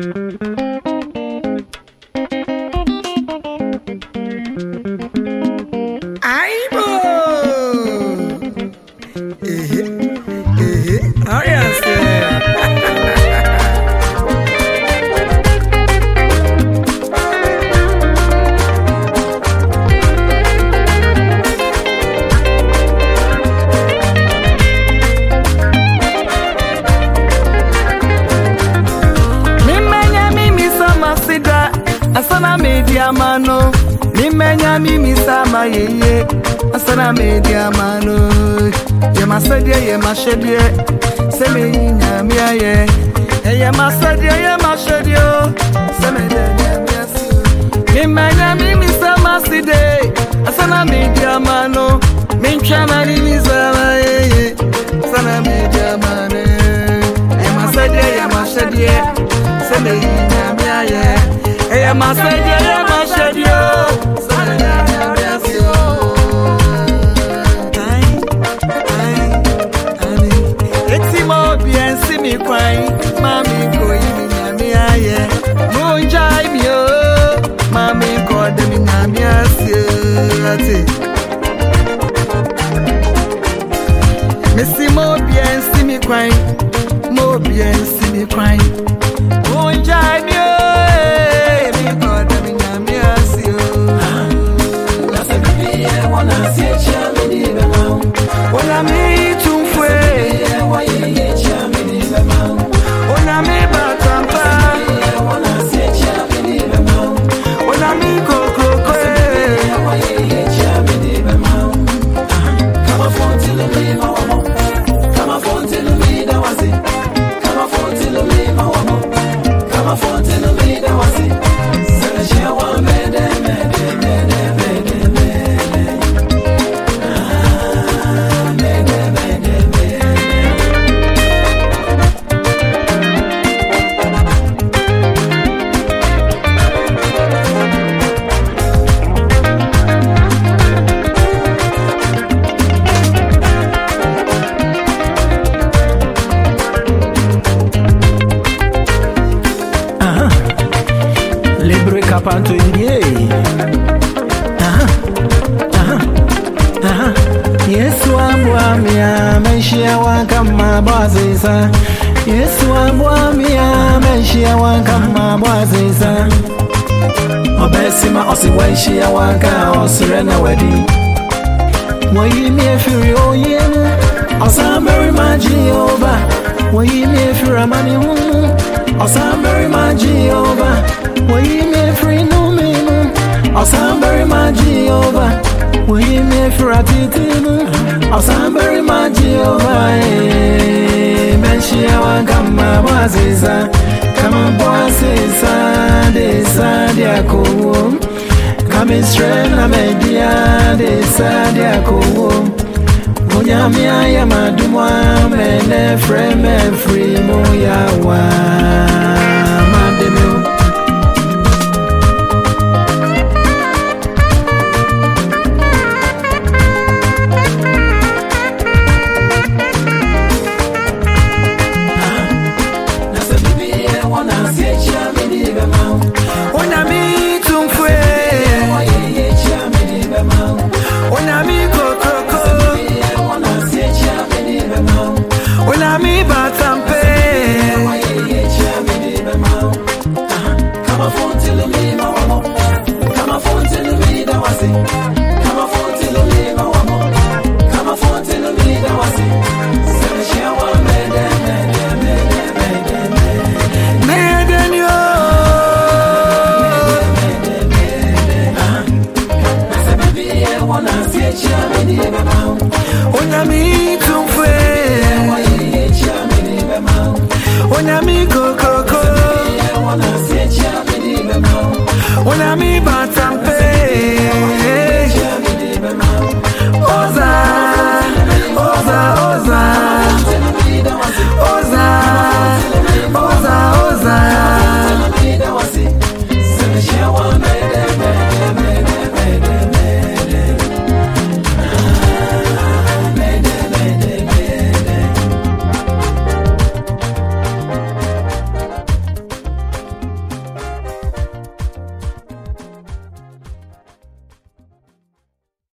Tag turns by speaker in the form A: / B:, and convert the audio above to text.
A: Asana media mano, mimenya mimi sama yeye. Asana media mano, ye masadia ye mashedia, seme nyamia ye. Ye masadia ye mashedio, seme nyamia si. Mimenya mimi sama side, asana media mano, minchana mimi sama yeye. Asana media mano, ye masadia ye mashedia, seme nyamia ye. Hey, my savior, my savior, it's more bien, see me crying, mommy, going in me, yeah. Moon jive me, mommy, called them in Namia, Missy, more bien, see me crying, more bien, see me crying. Moon jive me.
B: Panto ye. Yes, Wamia, Meshia Wakama Bazisa. Yes, Wamia, Meshia Wakama Bazisa. Obesima Osiwashia Waka or Serena Wedding. Why me if you're yen? Osam very magi over. Why me if you're a money? Osam very magi over. Why me free no me? Osam very magi over. Why me free a titinu? Osam very magi over. Meshia Wakama Bazisa. Come on, bossisa, desa diako. Come straight na media, desa diako. Munyamia ya madumwa, mene free moya wa mademu.
A: Onyami koko